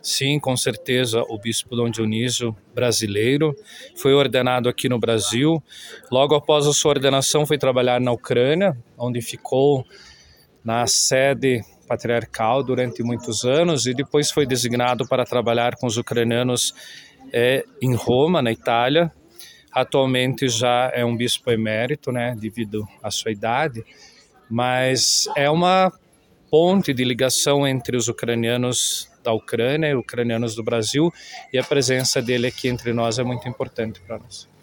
Sim, com certeza, o bispo Dom Dionísio, brasileiro, foi ordenado aqui no Brasil. Logo após a sua ordenação foi trabalhar na Ucrânia, onde ficou na sede patriarcal durante muitos anos e depois foi designado para trabalhar com os ucranianos em Roma, na Itália. Atualmente já é um bispo emérito, né, devido à sua idade, mas é uma ponte de ligação entre os ucranianos da Ucrânia e ucranianos do Brasil, e a presença dele aqui entre nós é muito importante para nós.